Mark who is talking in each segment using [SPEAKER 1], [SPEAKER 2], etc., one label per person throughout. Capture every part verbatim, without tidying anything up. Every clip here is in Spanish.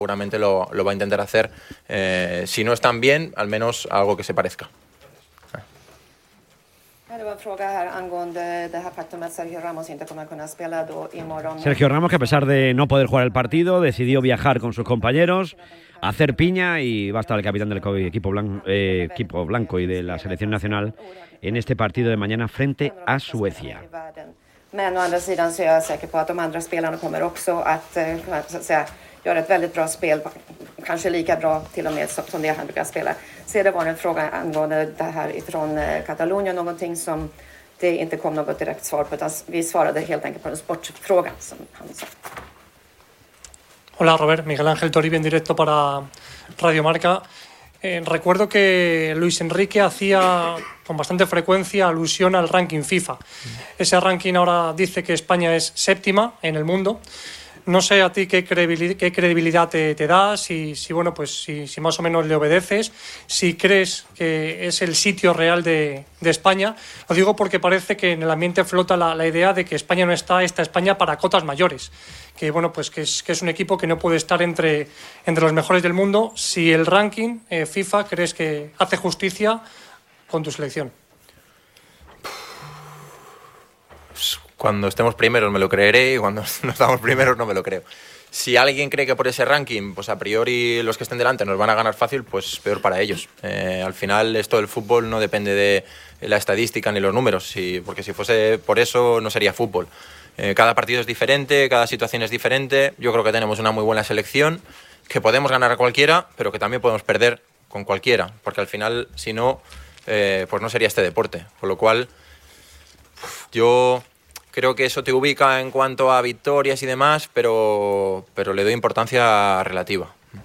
[SPEAKER 1] seguramente lo, lo va a intentar hacer. Eh, si no están bien, al menos algo que se parezca.
[SPEAKER 2] Sergio Ramos, que a pesar de no poder jugar el partido, decidió viajar con sus compañeros, hacer piña, y va a estar el capitán del equipo blanco, eh, equipo blanco y de la selección nacional en este partido de mañana frente a Suecia.
[SPEAKER 3] Men å andra sidan så är jag säker på att de andra spelarna kommer också att, så att säga, göra ett väldigt bra spel, kanske lika bra till och med som det han brukar spela. Så det var en fråga angående det här ifrån Katalonien, någonting som det inte kom något direkt svar på, utan vi svarade helt enkelt på en sportfråga som han sa.
[SPEAKER 4] Hola Robert, Miguel Ángel Toribio en directo para Radio Marca. Eh, recuerdo que Luis Enrique hacía con bastante frecuencia alusión al ranking FIFA. Ese ranking ahora dice que España es séptima en el mundo. No sé a ti qué credibilidad, qué credibilidad te, te da, si, si, bueno, pues, si, si más o menos le obedeces, si crees que es el sitio real de, de España. Lo digo porque parece que en el ambiente flota la, la idea de que España no está, está España para cotas mayores. Que, bueno, pues que es, que es un equipo que no puede estar entre, entre los mejores del mundo. Si el ranking eh, FIFA crees que hace justicia con tu selección.
[SPEAKER 1] Cuando estemos primeros me lo creeré, y cuando no estamos primeros no me lo creo. Si alguien cree que por ese ranking, pues a priori los que estén delante nos van a ganar fácil, pues peor para ellos. Eh, al final esto del fútbol no depende de la estadística ni los números, si, porque si fuese por eso no sería fútbol. Eh, cada partido es diferente, cada situación es diferente. Yo creo que tenemos una muy buena selección, que podemos ganar a cualquiera, pero que también podemos perder con cualquiera, porque al final, si no, eh, pues no sería este deporte. Con lo cual, yo creo que eso te ubica en cuanto a victorias y demás, pero, pero le doy importancia relativa.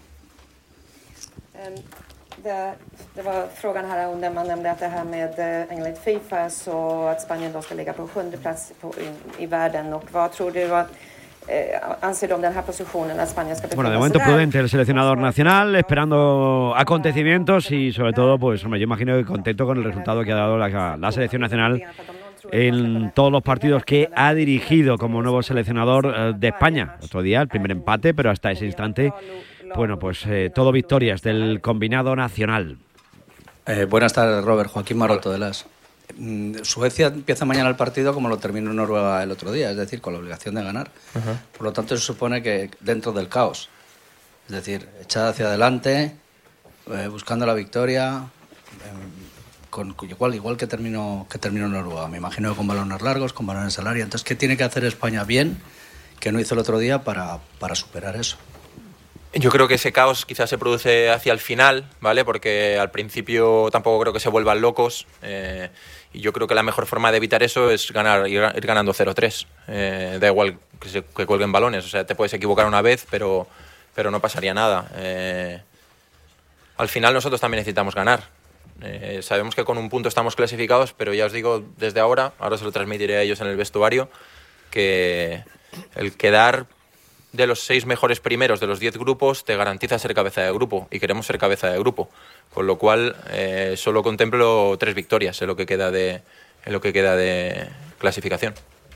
[SPEAKER 3] Det, det var frågan här under man nämnde att det här med enligt FIFA så att Spanien då ska ligga på sjunde plats på, i, i världen, och vad tror du att eh, anser du om den här positionen att Spanien ska
[SPEAKER 2] Bueno, de momento prudente el seleccionador nacional, esperando acontecimientos y sobre todo, pues hombre, yo imagino que contento con el resultado que ha dado la, la selección nacional en todos los partidos que ha dirigido como nuevo seleccionador de España. Otro día el primer empate, pero hasta ese instante, bueno, pues eh, todo victorias del combinado nacional.
[SPEAKER 5] Eh, buenas tardes, Robert. Joaquín Maroto de las. Mm, Suecia empieza mañana el partido como lo terminó Noruega el otro día, es decir, con la obligación de ganar. Uh-huh. Por lo tanto, se supone que dentro del caos, es decir, echada hacia adelante, eh, buscando la victoria, eh, con, igual, igual que terminó, que terminó Noruega. Me imagino que con balones largos, con balones al área. Entonces, ¿qué tiene que hacer España bien, que no hizo el otro día, para, para superar eso?
[SPEAKER 1] Yo creo que ese caos quizás se produce hacia el final, ¿vale? Porque al principio tampoco creo que se vuelvan locos. Eh, y yo creo que la mejor forma de evitar eso es ganar, ir, ir ganando cero tres. Eh, da igual que, se, que cuelguen balones. O sea, te puedes equivocar una vez, pero, pero no pasaría nada. Eh, al final nosotros también necesitamos ganar. Eh, sabemos que con un punto estamos clasificados, pero ya os digo desde ahora, ahora se lo transmitiré a ellos en el vestuario, que el quedar de los seis mejores primeros de los diez grupos te garantiza ser cabeza de grupo, y queremos ser cabeza de grupo, con lo cual eh, solo contemplo tres victorias en lo que queda de, en lo que queda de clasificación.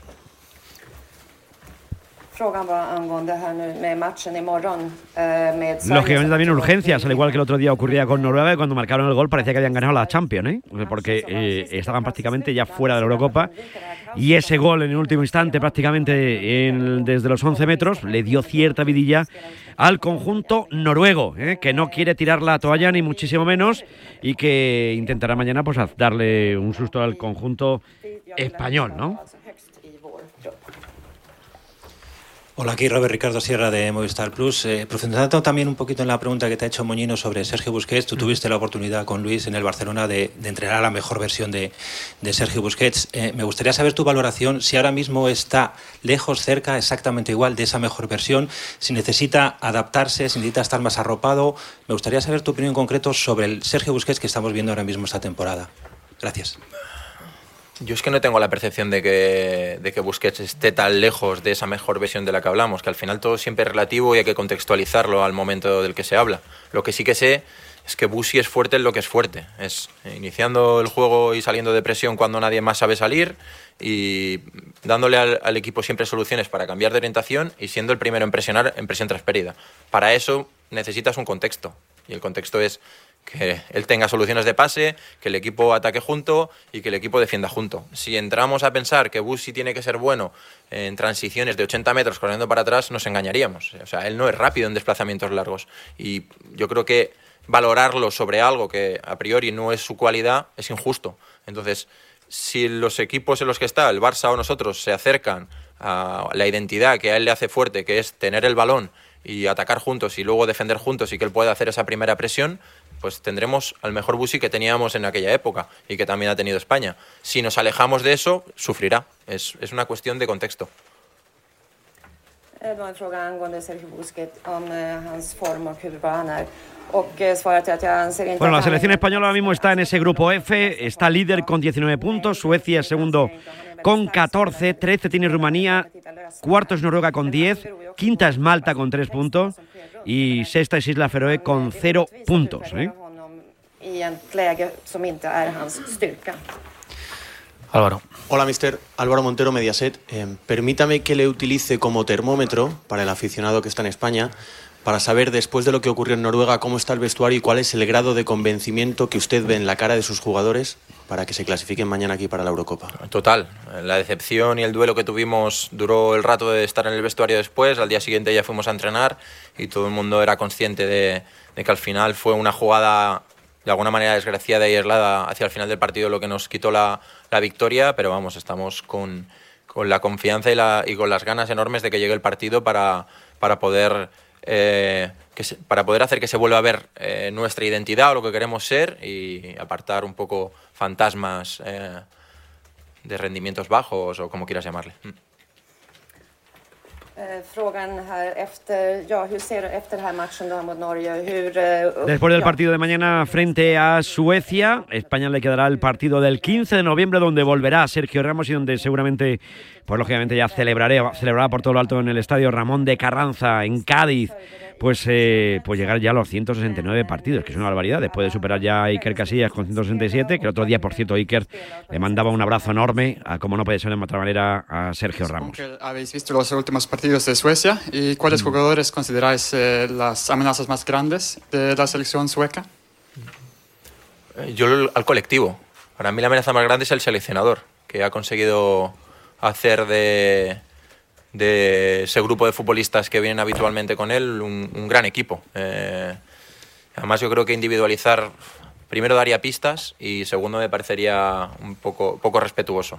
[SPEAKER 2] Lógicamente también urgencias, al igual que el otro día ocurría con Noruega, y cuando marcaron el gol parecía que habían ganado la Champions, ¿eh? Porque eh, estaban prácticamente ya fuera de la Eurocopa, y ese gol en el último instante, prácticamente en, desde los once metros, le dio cierta vidilla al conjunto noruego, ¿eh? Que no quiere tirar la toalla ni muchísimo menos, y que intentará mañana pues darle un susto al conjunto español, ¿no?
[SPEAKER 6] Hola, aquí Robert Ricardo Sierra de Movistar Plus. Eh, profundizando también un poquito en la pregunta que te ha hecho Moñino sobre Sergio Busquets, tú tuviste la oportunidad con Luis en el Barcelona de, de entrenar a la mejor versión de, de Sergio Busquets. Eh, me gustaría saber tu valoración, si ahora mismo está lejos, cerca, exactamente igual de esa mejor versión, si necesita adaptarse, si necesita estar más arropado. Me gustaría saber tu opinión en concreto sobre el Sergio Busquets que estamos viendo ahora mismo esta temporada. Gracias.
[SPEAKER 1] Yo es que no tengo la percepción de que, de que Busquets esté tan lejos de esa mejor versión de la que hablamos, que al final todo siempre es relativo y hay que contextualizarlo al momento del que se habla. Lo que sí que sé es que Bussi es fuerte en lo que es fuerte. Es iniciando el juego y saliendo de presión cuando nadie más sabe salir y dándole al, al equipo siempre soluciones para cambiar de orientación y siendo el primero en presionar en presión tras pérdida. Para eso necesitas un contexto y el contexto es que él tenga soluciones de pase, que el equipo ataque junto y que el equipo defienda junto. Si entramos a pensar que Bussi tiene que ser bueno en transiciones de ochenta metros corriendo para atrás, nos engañaríamos. O sea, él no es rápido en desplazamientos largos y yo creo que valorarlo sobre algo que a priori no es su cualidad es injusto. Entonces, si los equipos en los que está, el Barça o nosotros, se acercan a la identidad que a él le hace fuerte, que es tener el balón y atacar juntos y luego defender juntos y que él pueda hacer esa primera presión, pues tendremos al mejor Bussi que teníamos en aquella época y que también ha tenido España. Si nos alejamos de eso, sufrirá. Es, es una cuestión de contexto.
[SPEAKER 3] Det var en fråga angående Sergio Busquets om hans form och hur bra han är. Och svaret är att jag anser inte.
[SPEAKER 2] Bueno, la selección española ahora mismo está en ese grupo F, está líder con diecinueve puntos, Suecia es segundo con catorce, trece tiene Rumanía, cuarto es Noruega con diez, quinta es Malta con tres puntos y sexta es Isla Feroe con cero puntos. ¿eh?
[SPEAKER 3] I ett läge som inte är hans styrka.
[SPEAKER 7] Álvaro.
[SPEAKER 8] Hola, mister Álvaro Montero, Mediaset. Eh, permítame que le utilice como termómetro para el aficionado que está en España para saber, después de lo que ocurrió en Noruega, cómo está el vestuario y cuál es el grado de convencimiento que usted ve en la cara de sus jugadores para que se clasifiquen mañana aquí para la Eurocopa.
[SPEAKER 1] Total. La decepción y el duelo que tuvimos duró el rato de estar en el vestuario después. Al día siguiente ya fuimos a entrenar y todo el mundo era consciente de, de que al final fue una jugada de alguna manera desgraciada y aislada hacia el final del partido lo que nos quitó la, la victoria, pero vamos, estamos con, con la confianza y, la, y con las ganas enormes de que llegue el partido para, para poder eh, que se, para poder hacer que se vuelva a ver eh, nuestra identidad o lo que queremos ser y apartar un poco fantasmas eh, de rendimientos bajos o como quieras llamarle.
[SPEAKER 2] Después del partido de mañana frente a Suecia, España le quedará el partido del quince de noviembre donde volverá Sergio Ramos y donde seguramente, pues lógicamente ya celebraré, celebrará por todo lo alto en el estadio Ramón de Carranza en Cádiz, pues, eh, pues llegar ya a los ciento sesenta y nueve partidos, que es una barbaridad, después de superar ya a Iker Casillas con ciento sesenta y siete, que el otro día, por cierto, Iker le mandaba un abrazo enorme, a, como no puede ser de otra manera, a Sergio Ramos.
[SPEAKER 9] Habéis visto los últimos partidos de Suecia y ¿cuáles mm. jugadores consideráis eh, las amenazas más grandes de la selección sueca?
[SPEAKER 1] Yo al colectivo. Para mí la amenaza más grande es el seleccionador, que ha conseguido hacer de... de ese grupo de futbolistas que vienen habitualmente con él, un, un gran equipo. Eh, además yo creo que individualizar, primero daría pistas y segundo me parecería un poco, poco respetuoso.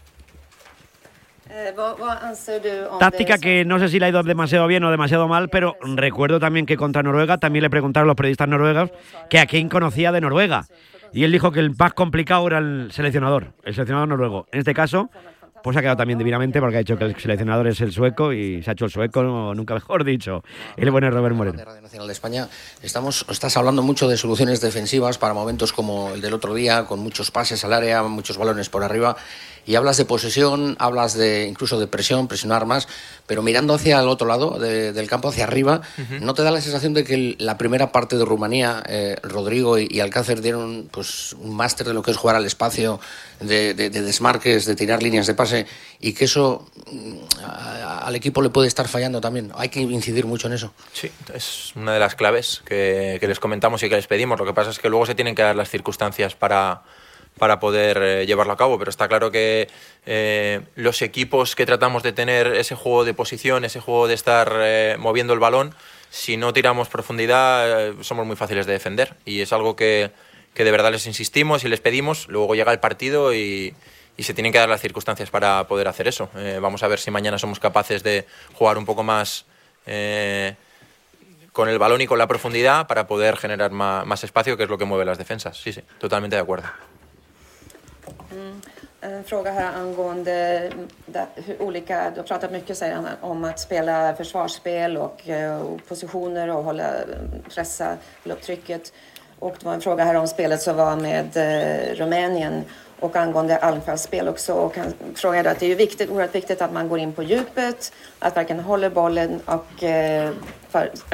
[SPEAKER 2] Táctica que no sé si le ha ido demasiado bien o demasiado mal, pero recuerdo también que contra Noruega también le preguntaron los periodistas noruegos que a quién conocía de Noruega y él dijo que el más complicado era el seleccionador, el seleccionador noruego. En este caso pues ha quedado también divinamente porque ha dicho que el seleccionador es el sueco y se ha hecho el sueco, no, nunca mejor dicho, el bueno Robert Moreno.
[SPEAKER 10] De Radio Nacional de España, estamos, estás hablando mucho de soluciones defensivas para momentos como el del otro día, con muchos pases al área, muchos balones por arriba, y hablas de posesión, hablas de incluso de presión, presionar más, pero mirando hacia el otro lado de, del campo, hacia arriba, uh-huh. ¿no te da la sensación de que el, la primera parte de Rumanía, eh, Rodrigo y, y Alcácer dieron pues un máster de lo que es jugar al espacio, de, de, de desmarques, de tirar líneas de pase, y que eso a, al equipo le puede estar fallando también? Hay que incidir mucho en eso.
[SPEAKER 1] Sí, es una de las claves que, que les comentamos y que les pedimos. Lo que pasa es que luego se tienen que dar las circunstancias para... para poder eh, llevarlo a cabo, pero está claro que eh, los equipos que tratamos de tener ese juego de posición, ese juego de estar eh, moviendo el balón, si no tiramos profundidad eh, somos muy fáciles de defender y es algo que, que de verdad les insistimos y les pedimos. Luego llega el partido y, y se tienen que dar las circunstancias para poder hacer eso. Eh, vamos a ver si mañana somos capaces de jugar un poco más eh, con el balón y con la profundidad para poder generar más, más espacio, que es lo que mueve las defensas. Sí, sí, totalmente de acuerdo.
[SPEAKER 3] Mm. En fråga här angående hur olika, du har pratat mycket säger han, om att spela försvarsspel och, och positioner och hålla, pressa upp trycket. Och det var en fråga här om spelet som var med eh, Rumänien och angående anfallsspel också. Och han frågade att det är ju viktigt, oerhört viktigt att man går in på djupet, att verkligen håller bollen och eh, för, ja,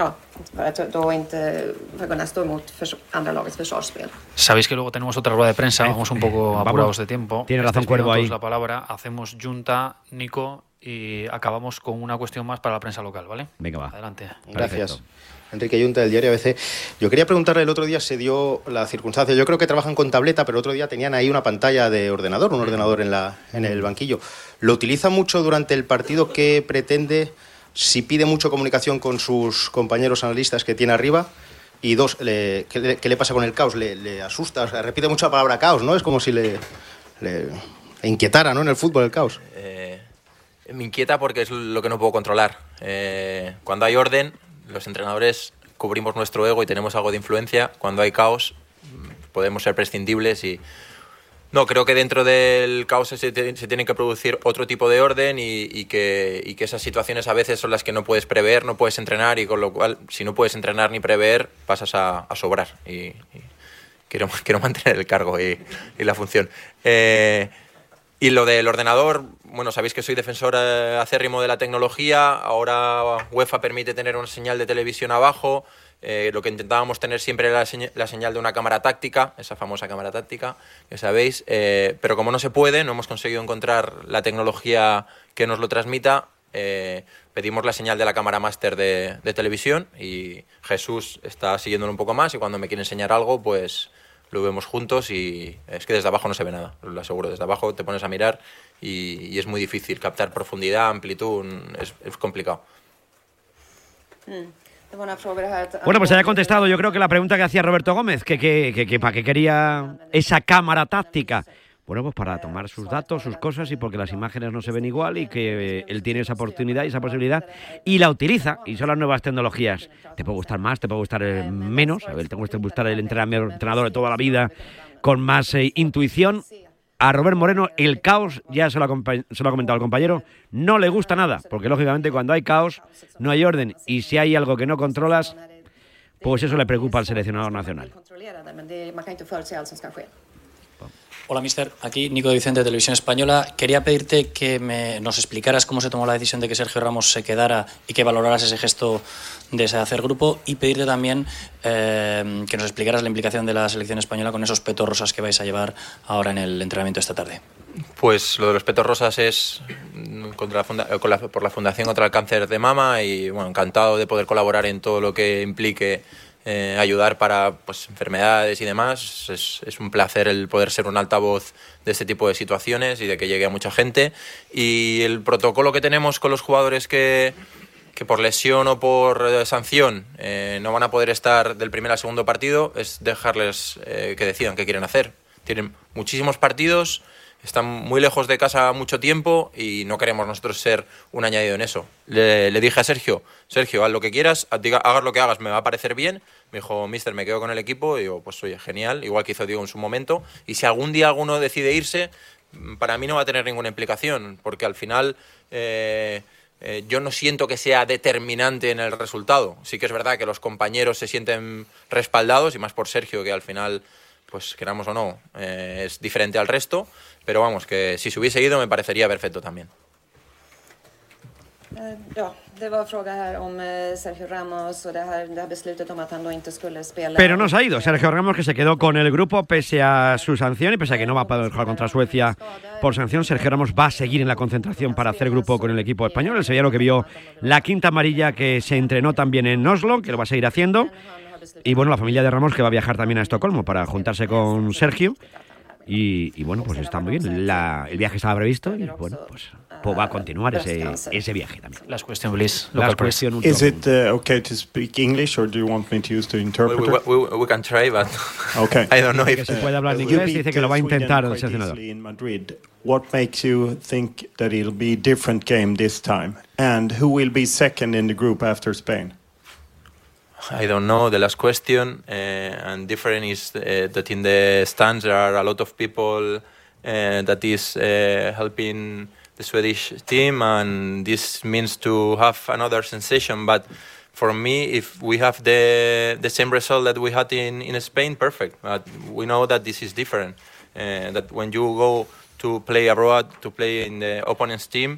[SPEAKER 3] för att då inte för att kunna stå emot förs- andra lagets försvarsspel.
[SPEAKER 7] Sabéis que luego tenemos otra rueda de prensa, vamos un poco
[SPEAKER 2] Vamos.
[SPEAKER 7] apurados de tiempo.
[SPEAKER 2] Tiene razón
[SPEAKER 7] Estáis
[SPEAKER 2] Cuervo
[SPEAKER 7] pidiendo
[SPEAKER 2] ahí.
[SPEAKER 7] todos la palabra, hacemos junta, Nico, y acabamos con una cuestión más para la prensa local, ¿vale?
[SPEAKER 2] Venga, va.
[SPEAKER 7] Adelante.
[SPEAKER 11] Gracias. Enrique Yunta, del diario A B C. Yo quería preguntarle, el otro día se dio la circunstancia, yo creo que trabajan con tableta, pero el otro día tenían ahí una pantalla de ordenador, un ordenador en, la, en el banquillo. ¿Lo utiliza mucho durante el partido? ¿Qué pretende? Si pide mucho comunicación con sus compañeros analistas que tiene arriba. Y dos, le, ¿qué, le, ¿qué le pasa con el caos? ¿Le, le asusta? O sea, repite mucho la palabra caos, ¿no? Es como si le, le, le inquietara, ¿no? En el fútbol el caos.
[SPEAKER 1] Eh, me inquieta porque es lo que no puedo controlar. Eh, cuando hay orden, los entrenadores cubrimos nuestro ego y tenemos algo de influencia. Cuando hay caos, podemos ser prescindibles y... No, creo que dentro del caos se, te, se tiene que producir otro tipo de orden y, y, que, y que esas situaciones a veces son las que no puedes prever, no puedes entrenar y con lo cual, si no puedes entrenar ni prever, pasas a, a sobrar. Y, y quiero, quiero mantener el cargo y, y la función. Eh, y lo del ordenador, bueno, sabéis que soy defensor eh, acérrimo de la tecnología, ahora UEFA permite tener una señal de televisión abajo. Eh, lo que intentábamos tener siempre era la, señ- la señal de una cámara táctica, esa famosa cámara táctica, que sabéis, eh, pero como no se puede, no hemos conseguido encontrar la tecnología que nos lo transmita, eh, pedimos la señal de la cámara máster de, de televisión y Jesús está siguiéndolo un poco más y cuando me quiere enseñar algo, pues lo vemos juntos y es que desde abajo no se ve nada, lo aseguro, desde abajo te pones a mirar y, y es muy difícil captar profundidad, amplitud, es, es complicado.
[SPEAKER 3] Mm.
[SPEAKER 2] Bueno, pues haya contestado yo creo que la pregunta que hacía Roberto Gómez, que, que, que, que para qué quería esa cámara táctica. Bueno, pues para tomar sus datos, sus cosas y porque las imágenes no se ven igual y que eh, él tiene esa oportunidad y esa posibilidad y la utiliza y son las nuevas tecnologías. Te puede gustar más, te puede gustar eh, menos. A ver, te puede gustar el entrenador de toda la vida con más eh, intuición. A Robert Moreno el caos, ya se lo, ha, se lo ha comentado el compañero, no le gusta nada, porque lógicamente cuando hay caos no hay orden y si hay algo que no controlas, pues eso le preocupa al seleccionador nacional.
[SPEAKER 12] Hola, mister. Aquí Nico de Vicente, de Televisión Española. Quería pedirte que me, nos explicaras cómo se tomó la decisión de que Sergio Ramos se quedara y que valoraras ese gesto de ese hacer grupo y pedirte también eh, que nos explicaras la implicación de la selección española con esos petos rosas que vais a llevar ahora en el entrenamiento esta tarde.
[SPEAKER 1] Pues lo de los petos rosas es contra la funda- con la, por la Fundación contra el Cáncer de Mama y bueno, encantado de poder colaborar en todo lo que implique Eh, ayudar para pues, enfermedades y demás. Es, es un placer el poder ser un altavoz de este tipo de situaciones y de que llegue a mucha gente. Y el protocolo que tenemos con los jugadores que, que por lesión o por eh, sanción eh, no van a poder estar del primer al segundo partido es dejarles eh, que decidan qué quieren hacer. Tienen muchísimos partidos, están muy lejos de casa mucho tiempo y no queremos nosotros ser un añadido en eso. Le, le dije a Sergio, Sergio, haz lo que quieras, diga, hagas lo que hagas, me va a parecer bien. Me dijo, mister, me quedo con el equipo. Y digo, pues oye, genial, igual que hizo Diego en su momento. Y si algún día alguno decide irse, para mí no va a tener ninguna implicación, porque al final eh, eh, yo no siento que sea determinante en el resultado. Sí que es verdad que los compañeros se sienten respaldados, y más por Sergio, que al final, pues queramos o no, eh, es diferente al resto. Pero vamos, que si se hubiese ido me parecería perfecto también.
[SPEAKER 3] Ja, det var fråga här om Sergio Ramos och det här, det här beslutet om att han då inte skulle spela.
[SPEAKER 2] Pero no se ha ido. Sergio Ramos, que se quedó con el grupo pese a su sanción y pese a que no va a poder jugar contra Suecia por sanción. Sergio Ramos va a seguir en la concentración para hacer grupo con el equipo español. El sevillano que vio la quinta amarilla, que se entrenó también en Oslo, que lo va a seguir haciendo. Y bueno, la familia de Ramos, que va a viajar también a Estocolmo para juntarse con Sergio. Y, y bueno, pues está muy bien. La, el viaje estaba previsto y bueno, pues, pues va a continuar ese, ese viaje también.
[SPEAKER 7] Last question, please.
[SPEAKER 2] Last question.
[SPEAKER 13] Is it uh, okay to speak English or do you want me to use the interpreter?
[SPEAKER 1] We, we, we can try, but
[SPEAKER 13] okay.
[SPEAKER 1] I don't know if...
[SPEAKER 2] Que se puede hablar en inglés y dice que lo va a intentar el seleccionador.
[SPEAKER 13] In Madrid. What makes you think that it'll be a different game this time? And who will be second in the group after Spain?
[SPEAKER 1] I don't know the last question, uh, and different is uh, that in the stands there are a lot of people uh, that is uh, helping the Swedish team, and this means to have another sensation. But for me, if we have the the same result that we had in, in Spain, perfect. But we know that this is different. Uh, that when you go to play abroad, to play in the opponent's team,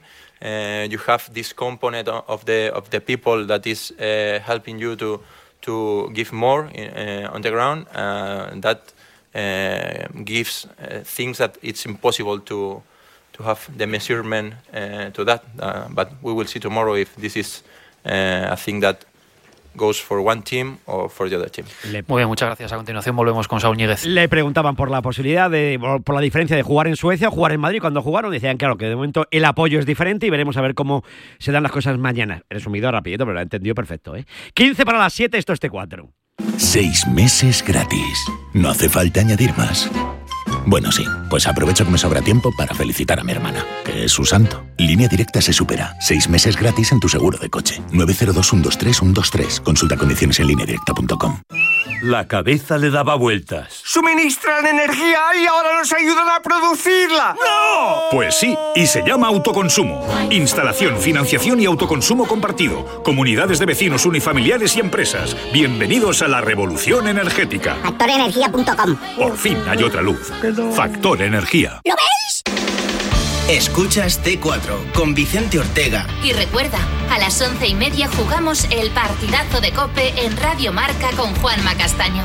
[SPEAKER 1] uh, you have this component of the of the people that is uh, helping you to to give more in, uh, on the ground. Uh, that uh, gives uh, things that it's impossible to to have the measurement uh, to that. Uh, but we will see tomorrow if this is uh, a thing that goes for one team or for the other team.
[SPEAKER 7] Muy bien, muchas gracias. A continuación volvemos con Saúl Ñíguez.
[SPEAKER 2] Le preguntaban por la posibilidad de, por la diferencia de jugar en Suecia o jugar en Madrid. Cuando jugaron decían, claro, que de momento el apoyo es diferente y veremos a ver cómo se dan las cosas mañana. Resumido rapidito, pero lo ha entendido perfecto, ¿eh? quince para las siete, esto es T cuatro.
[SPEAKER 14] Seis meses gratis. No hace falta añadir más. Bueno, sí, pues aprovecho que me sobra tiempo para felicitar a mi hermana, que es su santo. Línea Directa se supera. Seis meses gratis en tu seguro de coche. nueve cero dos, uno dos tres, uno dos tres. Consulta condiciones en línea directa punto com.
[SPEAKER 15] La cabeza le daba vueltas.
[SPEAKER 16] ¡Suministran energía y ahora nos ayudan a producirla! ¡No!
[SPEAKER 17] Pues sí, y se llama autoconsumo. Instalación, financiación y autoconsumo compartido. Comunidades de vecinos, unifamiliares y empresas. Bienvenidos a la revolución energética.
[SPEAKER 18] factor energía punto com.
[SPEAKER 17] Por fin hay otra luz. Factor Energía.
[SPEAKER 18] ¿Lo veis?
[SPEAKER 19] Escuchas T cuatro con Vicente Ortega.
[SPEAKER 20] Y recuerda, a las once y media jugamos el partidazo de COPE en Radio Marca con Juanma Castaño.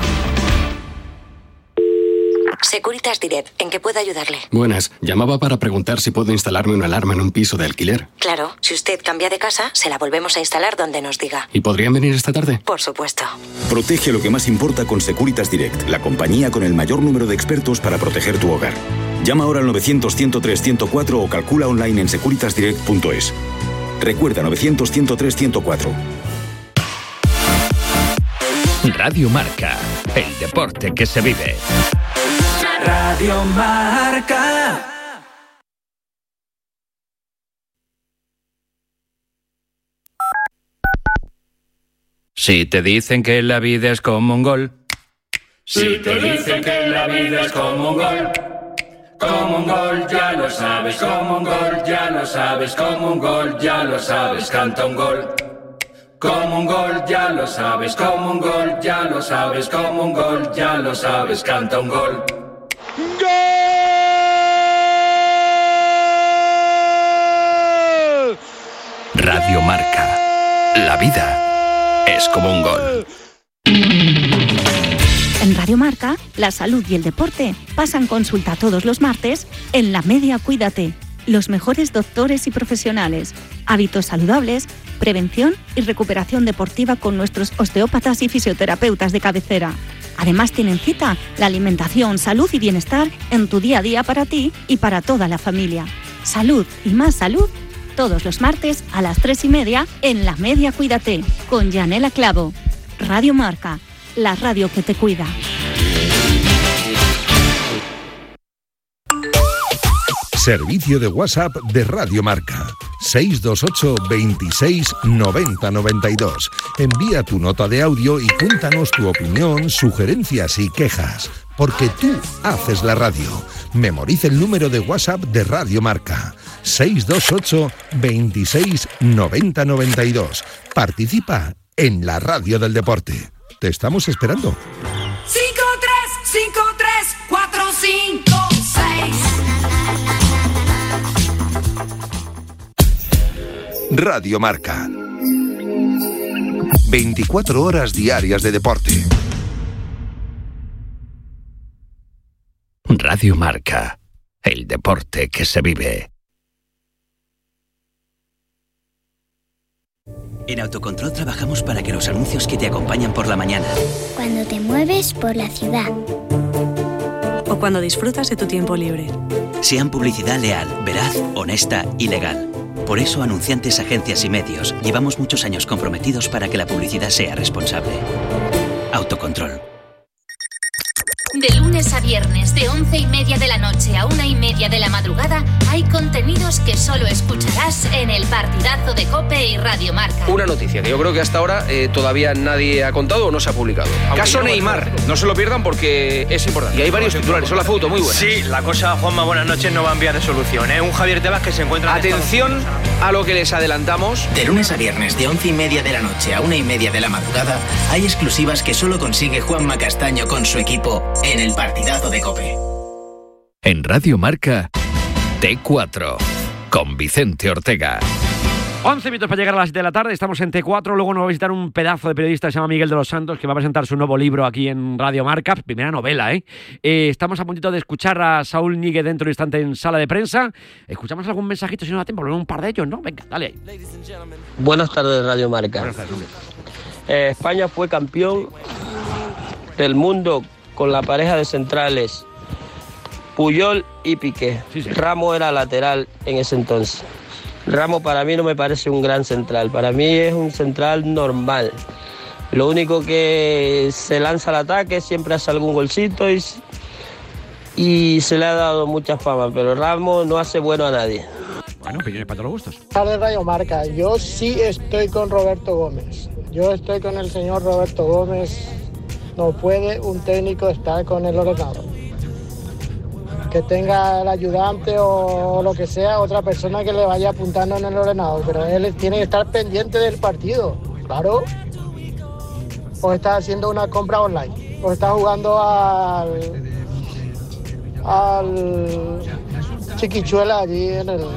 [SPEAKER 21] Securitas Direct, ¿en qué puedo ayudarle?
[SPEAKER 22] Buenas, llamaba para preguntar si puedo instalarme una alarma en un piso de alquiler.
[SPEAKER 21] Claro, si usted cambia de casa, se la volvemos a instalar donde nos diga.
[SPEAKER 22] ¿Y podrían venir esta tarde?
[SPEAKER 21] Por supuesto.
[SPEAKER 23] Protege lo que más importa con Securitas Direct, la compañía con el mayor número de expertos para proteger tu hogar. Llama ahora al novecientos, ciento tres, ciento cuatro o calcula online en securitas direct punto es. Recuerda novecientos, ciento tres, ciento cuatro.
[SPEAKER 24] Radio Marca, el deporte que se vive.
[SPEAKER 16] Radio Marca.
[SPEAKER 24] Si te dicen que la vida es como un gol.
[SPEAKER 16] Si te dicen que la vida es como un gol. Como un gol, ya lo sabes. Como un gol, ya lo sabes. Como un gol, ya lo sabes. Canta un gol. Como un gol, ya lo sabes. Como un gol, ya lo sabes. Como un gol, ya lo sabes. Canta un gol.
[SPEAKER 24] Radio Marca. La vida es como un gol.
[SPEAKER 25] En Radio Marca, la salud y el deporte pasan consulta todos los martes en La Media Cuídate. Los mejores doctores y profesionales, hábitos saludables, prevención y recuperación deportiva con nuestros osteópatas y fisioterapeutas de cabecera. Además tienen cita la alimentación, salud y bienestar en tu día a día para ti y para toda la familia. Salud y más salud todos los martes a las tres y media en La Media Cuídate con Yanela Clavo. Radio Marca, la radio que te cuida.
[SPEAKER 26] Servicio de WhatsApp de Radio Marca. seis dos ocho, veintiséis, noventa, noventa y dos. Envía tu nota de audio y cuéntanos tu opinión, sugerencias y quejas. Porque tú haces la radio. Memoriza el número de WhatsApp de Radio Marca. seis dos ocho, veintiséis, noventa, noventa y dos. Participa en la radio del deporte. Te estamos esperando.
[SPEAKER 16] cinco tres cinco tres cuatro cinco seis.
[SPEAKER 26] Radio Marca. veinticuatro horas diarias de deporte.
[SPEAKER 24] Radio Marca. El deporte que se vive.
[SPEAKER 27] En Autocontrol trabajamos para que los anuncios que te acompañan por la mañana,
[SPEAKER 18] cuando te mueves por la ciudad,
[SPEAKER 28] o cuando disfrutas de tu tiempo libre,
[SPEAKER 27] sean publicidad leal, veraz, honesta y legal. Por eso, anunciantes, agencias y medios, llevamos muchos años comprometidos para que la publicidad sea responsable. Autocontrol.
[SPEAKER 20] De lunes a viernes, de once y media de la noche a una y media de la madrugada, hay contenidos que solo escucharás en el partidazo de COPE y Radio Marca.
[SPEAKER 29] Una noticia que yo creo que hasta ahora eh, todavía nadie ha contado o no se ha publicado. Aunque Caso Neymar, no se lo pierdan porque es importante. Y hay varios titulares, hola foto, muy buena.
[SPEAKER 30] Sí, la cosa, Juanma, buenas noches, no va a enviar de solución, ¿eh? Un Javier Tebas que se encuentra...
[SPEAKER 29] Atención a lo que les adelantamos.
[SPEAKER 27] De lunes a viernes, de once y media de la noche a una y media de la madrugada, hay exclusivas que solo consigue Juanma Castaño con su equipo en el partidazo de COPE.
[SPEAKER 24] En Radio Marca, T cuatro. con Vicente Ortega.
[SPEAKER 2] once minutos para llegar a las siete de la tarde, estamos en T cuatro, luego nos va a visitar un pedazo de periodista que se llama Miguel de los Santos, que va a presentar su nuevo libro aquí en Radio Marca, primera novela, ¿eh? eh estamos a puntito de escuchar a Saúl Ñíguez dentro de un instante en sala de prensa. Escuchamos algún mensajito si no da tiempo, un par de ellos, ¿no? Venga, dale ahí.
[SPEAKER 3] Buenas tardes, Radio Marca.
[SPEAKER 2] Buenas tardes,
[SPEAKER 3] eh, España fue campeón del mundo con la pareja de centrales Puyol y Piqué. Sí, sí. Ramos era lateral en ese entonces. Ramos para mí no me parece un gran central, para mí es un central normal. Lo único que se lanza al ataque, siempre hace algún golcito y, y se le ha dado mucha fama, pero Ramos no hace bueno a nadie.
[SPEAKER 2] Bueno, opiniones para todos los gustos.
[SPEAKER 4] Tarde Radio Marca, yo sí estoy con Roberto Gómez, yo estoy con el señor Roberto Gómez, no puede un técnico estar con el ordenador. Que tenga el ayudante o lo que sea, otra persona que le vaya apuntando en el ordenador, pero él tiene que estar pendiente del partido, claro. O está haciendo una compra online, o está jugando al al Chiquichuela allí en el...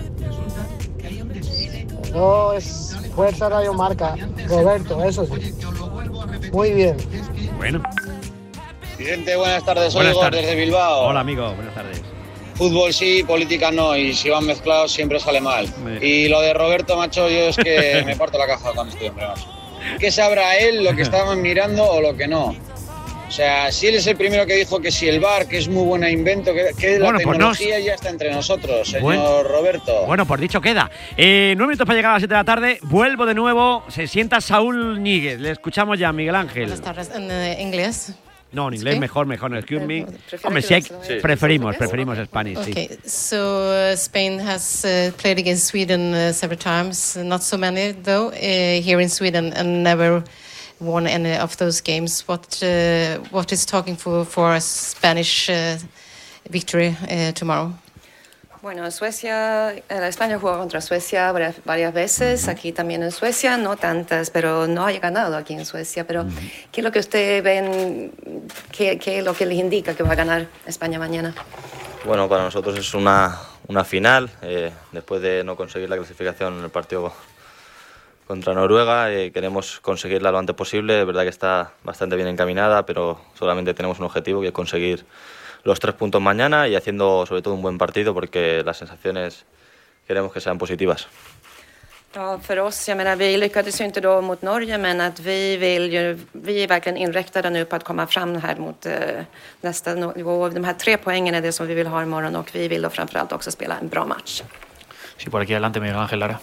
[SPEAKER 4] No, es Fuerza Radio Marca, Roberto, eso sí. Muy bien.
[SPEAKER 2] Bueno.
[SPEAKER 5] Vicente, buenas tardes, soy Igor desde Bilbao.
[SPEAKER 2] Hola amigo, buenas tardes.
[SPEAKER 5] Fútbol sí, política no, y si van mezclados siempre sale mal. Me... Y lo de Roberto, macho, yo es que me parto la caja con este hombre, macho. ¿Qué sabrá él lo que estaban mirando o lo que no? O sea, si él es el primero que dijo que si el V A R, que es muy buena invento, que, que
[SPEAKER 2] bueno,
[SPEAKER 5] la tecnología
[SPEAKER 2] pues no...
[SPEAKER 5] ya está entre nosotros, señor
[SPEAKER 2] bueno,
[SPEAKER 5] Roberto.
[SPEAKER 2] Bueno, pues dicho queda. Eh, nueve minutos para llegar a las siete de la tarde. Vuelvo de nuevo. Se sienta Saúl Ñíguez. Le escuchamos ya, Miguel Ángel.
[SPEAKER 6] Buenas tardes. ¿En uh, inglés?
[SPEAKER 2] No, en inglés mejor, mejor. Excuse me. Hombre, sí, sí. preferimos, preferimos Spanish, sí.
[SPEAKER 6] Okay, so uh, Spain has uh, played against Sweden uh, several times, not so many though, uh, here in Sweden, and never won any of those games. What uh, what is talking for for a Spanish uh, victory uh, tomorrow?
[SPEAKER 8] Bueno, Suecia, España jugó contra Suecia varias, varias veces, aquí también en Suecia, no tantas, pero no haya ganado aquí en Suecia. Pero, ¿qué es lo que usted ven, qué, qué es lo que les indica que va a ganar España mañana?
[SPEAKER 9] Bueno, para nosotros es una, una final, eh, después de no conseguir la clasificación en el partido contra Noruega, eh, queremos conseguirla lo antes posible. Es verdad que está bastante bien encaminada, pero solamente tenemos un objetivo, que es conseguir los tres puntos mañana y haciendo sobre todo un buen partido, porque las sensaciones queremos que sean positivas.
[SPEAKER 8] Ja, för oss, jag menar, vi lyckades ju inte då mot Norge, men att vi vill ju, vi är verkligen inriktade nu på att komma fram här mot uh, nästa nivå. De här tre poängen är det som vi vill ha imorgon, och vi vill då framförallt också spela en bra match.
[SPEAKER 7] Sí, por aquí adelante Miguel Ángel Lara.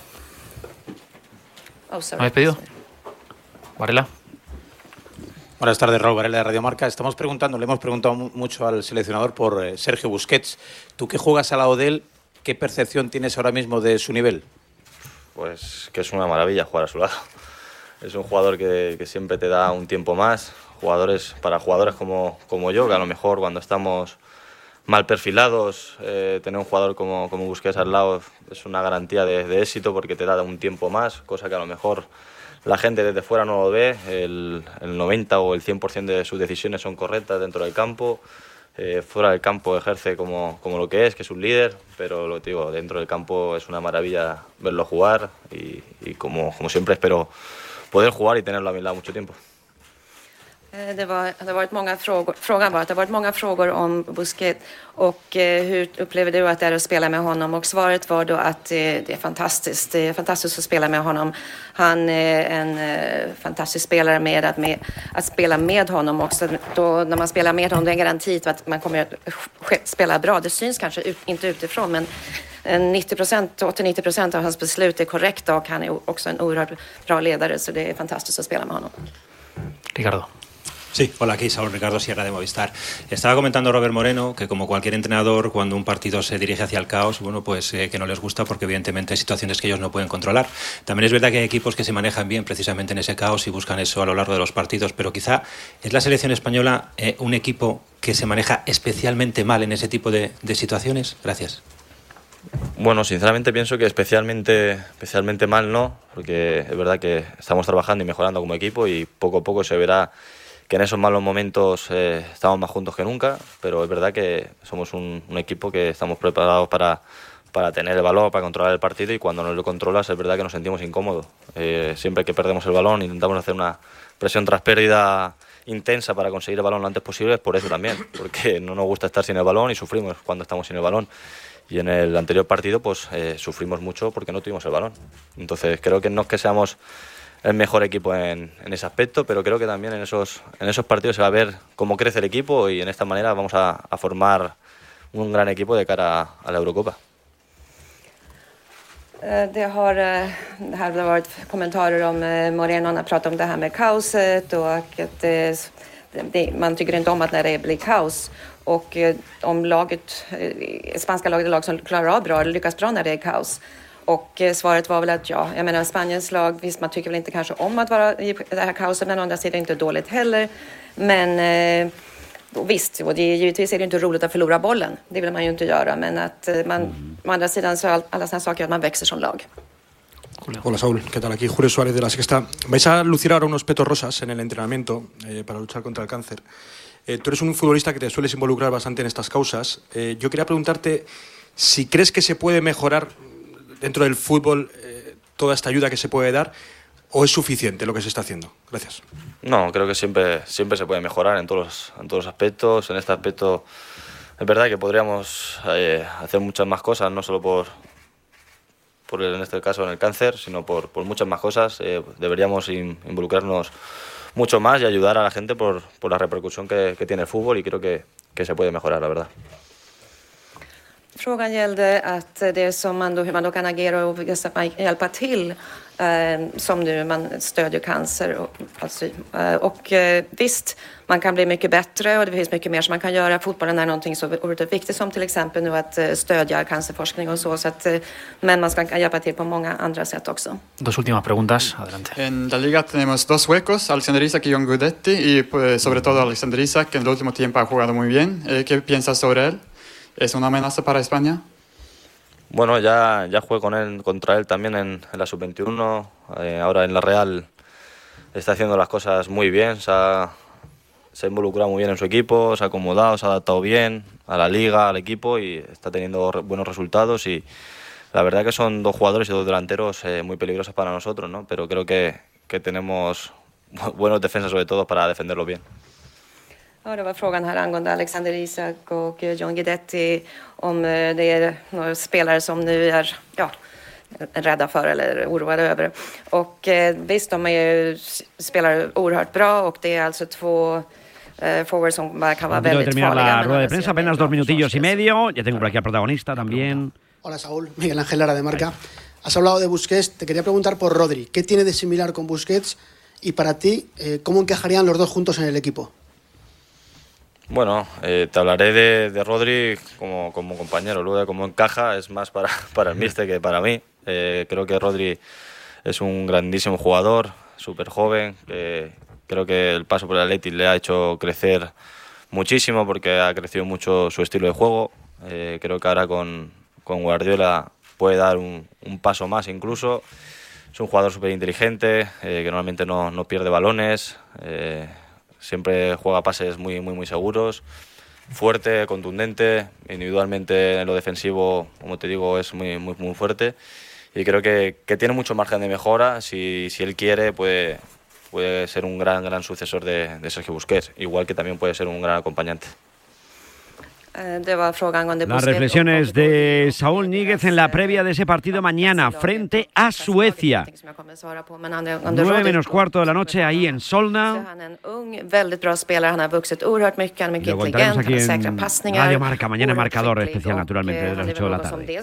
[SPEAKER 8] Oh, sorry.
[SPEAKER 7] ¿Me has despedido? Varela.
[SPEAKER 10] Buenas tardes, Raúl Varela de Radio Marca. Estamos preguntando, le hemos preguntado mucho al seleccionador por eh, Sergio Busquets. Tú que juegas al lado de él, ¿qué percepción tienes ahora mismo de su nivel?
[SPEAKER 9] Pues que es una maravilla jugar a su lado. Es un jugador que, que siempre te da un tiempo más. Jugadores, para jugadores como, como yo, que a lo mejor cuando estamos mal perfilados, eh, tener un jugador como, como Busquets al lado es una garantía de, de éxito, porque te da un tiempo más, cosa que a lo mejor la gente desde fuera no lo ve. El, el noventa o el cien por ciento de sus decisiones son correctas dentro del campo. Eh, fuera del campo ejerce como, como lo que es, que es un líder, pero lo que digo, dentro del campo es una maravilla verlo jugar y, y como, como siempre espero poder jugar y tenerlo a mi lado mucho tiempo.
[SPEAKER 8] Det, var, det har varit många frågor, frågan var att det har varit många frågor om Busquets, och eh, hur upplever du att det är att spela med honom? Och svaret var då att eh, det är fantastiskt. Det är fantastiskt att spela med honom. Han är en eh, fantastisk spelare med att, med att spela med honom också. Då, när man spelar med honom, det är en garanti för att man kommer att spela bra. Det syns kanske ut, inte utifrån, men nittio procent, åttio till nittio procent av hans beslut är korrekta, och han är också en oerhört bra ledare, så det är fantastiskt att spela med honom.
[SPEAKER 7] Ricardo.
[SPEAKER 11] Sí, hola, aquí Saúl Ricardo Sierra de Movistar. Estaba comentando Robert Moreno que, como cualquier entrenador, cuando un partido se dirige hacia el caos, bueno, pues eh, que no les gusta, porque evidentemente hay situaciones que ellos no pueden controlar. También es verdad que hay equipos que se manejan bien precisamente en ese caos y buscan eso a lo largo de los partidos, pero quizá es la selección española eh, un equipo que se maneja especialmente mal en ese tipo de, de situaciones. Gracias.
[SPEAKER 9] Bueno, sinceramente pienso que especialmente, especialmente mal no, porque es verdad que estamos trabajando y mejorando como equipo, y poco a poco se verá que en esos malos momentos eh, estamos más juntos que nunca, pero es verdad que somos un, un equipo que estamos preparados para, para tener el balón, para controlar el partido, y cuando no lo controlas es verdad que nos sentimos incómodos. Eh, siempre que perdemos el balón intentamos hacer una presión tras pérdida intensa para conseguir el balón lo antes posible, es por eso también, porque no nos gusta estar sin el balón y sufrimos cuando estamos sin el balón. Y en el anterior partido pues eh, sufrimos mucho porque no tuvimos el balón. Entonces creo que no es que seamos el mejor equipo en, en ese aspecto, pero creo que también en esos, en esos partidos se va a ver cómo crece el equipo, y en esta manera vamos a, a formar un gran equipo de cara a, a la Eurocopa.
[SPEAKER 8] Det har, det har varit kommentarer om Moreno, han har pratat om det här med kaoset och att det, det, man tycker inte om att när det blir kaos. Och om laget, spanska laget är lag som klarar av bra eller lyckas bra när det är kaos. Och svaret var väl att ja, jag menar Spaniens lag, visst man tycker väl inte kanske om att vara i det här kaoset, men å andra sidan inte dåligt heller. Men eh, visst, och det är, givetvis är det inte roligt att förlora bollen. Det vill man ju inte göra, men att man, mm. å andra sidan så är alla sådana saker att man växer som lag.
[SPEAKER 1] Hola Saúl, ¿qué tal? Aquí Julio Suárez de La Sexta. Vais a lucir ahora unos petos rosas en el entrenamiento eh, para luchar contra el cáncer. Eh, tú eres un futbolista que te sueles involucrar bastante en estas causas. Eh, yo quería preguntarte si crees que se puede mejorar dentro del fútbol eh, toda esta ayuda que se puede dar, o es suficiente lo que se está haciendo. Gracias.
[SPEAKER 9] No, creo que siempre, siempre se puede mejorar en todos los, en todos los aspectos. En este aspecto es verdad que podríamos eh, hacer muchas más cosas, no solo por, por el, en este caso en el cáncer, sino por, por muchas más cosas. Eh, deberíamos in, involucrarnos mucho más y ayudar a la gente por, por la repercusión que, que tiene el fútbol, y creo que, que se puede mejorar, la verdad.
[SPEAKER 8] Frågan gällde att det som man då, hur man då kan agera och hjälpa till eh, som nu man stödjer cancer. Och, alltså, eh, och eh, visst, man kan bli mycket bättre och det finns mycket mer som man kan göra. Fotbollen är någonting så oerhört viktigt som till exempel nu att eh, stödja cancerforskning och så. så att, eh, men man ska hjälpa till på många andra sätt också.
[SPEAKER 7] Dos últimas preguntas, adelante.
[SPEAKER 12] En la liga tenemos dos huecos, Alexander Isak y John Guidetti, y pues, sobre todo Alexander Isak, que en el último tiempo ha jugado muy bien. Eh, ¿Qué piensas sobre él? ¿Es una amenaza para España?
[SPEAKER 9] Bueno, ya, ya jugué con él, contra él también en, en la sub veintiuno, eh, ahora en la Real está haciendo las cosas muy bien, se ha, se ha involucrado muy bien en su equipo, se ha acomodado, se ha adaptado bien a la liga, al equipo, y está teniendo re, buenos resultados, y la verdad que son dos jugadores y dos delanteros eh, muy peligrosos para nosotros, ¿no? Pero creo que, que tenemos buenos defensas sobre todo para defenderlo bien.
[SPEAKER 8] Ja, det var frågan här angående Alexander Isak och John Guidetti, om det är några spelare som nu är ja, rädda för eller oroade över. Och eh, visst, de är spelar oerhört bra, och det är alltså två eh, forwards som kan vara väldigt farliga.
[SPEAKER 2] La rueda de prensa, apenas dos minutillos y medio. Ya tengo por aquí al protagonista también.
[SPEAKER 13] Hola Saúl, Miguel Ángel Lara de Marca. Has hablado de Busquets, te quería preguntar por Rodri. ¿Qué tiene de similar con Busquets? Y para ti, eh, ¿cómo encajarían los dos juntos en el equipo?
[SPEAKER 9] Bueno, eh, te hablaré de, de Rodri como, como compañero, luego de cómo encaja es más para, para el míster que para mí. Eh, creo que Rodri es un grandísimo jugador, súper joven, que creo que el paso por el Athletic le ha hecho crecer muchísimo porque ha crecido mucho su estilo de juego. Eh, creo que ahora con, con Guardiola puede dar un, un paso más incluso. Es un jugador súper inteligente, eh, que normalmente no, no pierde balones, eh, siempre juega pases muy, muy, muy seguros, fuerte, contundente, individualmente en lo defensivo, como te digo, es muy, muy, muy fuerte, y creo que, que tiene mucho margen de mejora. Si, si él quiere, puede, puede ser un gran, gran sucesor de, de Sergio Busquets, igual que también puede ser un gran acompañante.
[SPEAKER 2] Las reflexiones de Saúl Ñíguez en la previa de ese partido mañana frente a Suecia. nueve menos cuarto de la noche ahí en Solna. Lo contaremos aquí en Radio Marca, mañana marcador especial naturalmente de las ocho de la tarde.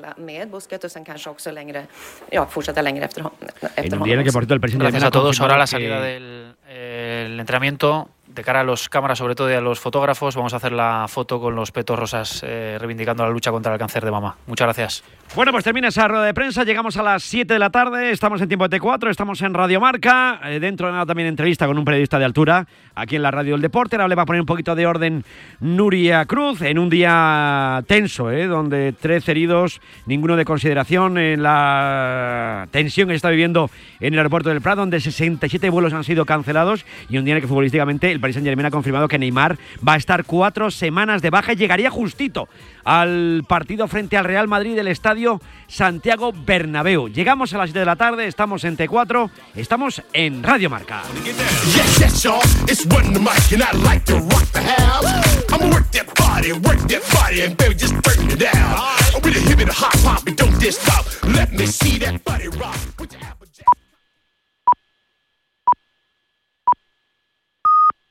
[SPEAKER 2] En un día en el que, por cierto, el presidente
[SPEAKER 7] Gracias a todos. Ahora la salida del eh, el entrenamiento, de cara a los cámaras, sobre todo, y a los fotógrafos, vamos a hacer la foto con los petos rosas eh, reivindicando la lucha contra el cáncer de mama. Muchas gracias.
[SPEAKER 2] Bueno, pues termina esa rueda de prensa, llegamos a las siete de la tarde, estamos en tiempo de T cuatro, estamos en Radio Marca, eh, dentro de nada también entrevista con un periodista de altura. aquí en la Radio del Deporte. Ahora le va a poner un poquito de orden Nuria Cruz en un día tenso, ¿eh? Donde tres heridos, ninguno de consideración en la tensión que se está viviendo en el aeropuerto del Prat, donde sesenta y siete vuelos han sido cancelados, y un día en el que futbolísticamente el Paris Saint-Germain ha confirmado que Neymar va a estar cuatro semanas de baja y llegaría justito al partido frente al Real Madrid del estadio Santiago Bernabéu. Llegamos a las siete de la tarde, estamos en T cuatro, estamos en Radio Marca.
[SPEAKER 14] Yes, yes, y'all. It's one the mic, and I like to rock the house. I'ma work that body, work that body, and baby, just turn it down. With a hip and a hop hop, and don't diss stop. Let me see that body rock.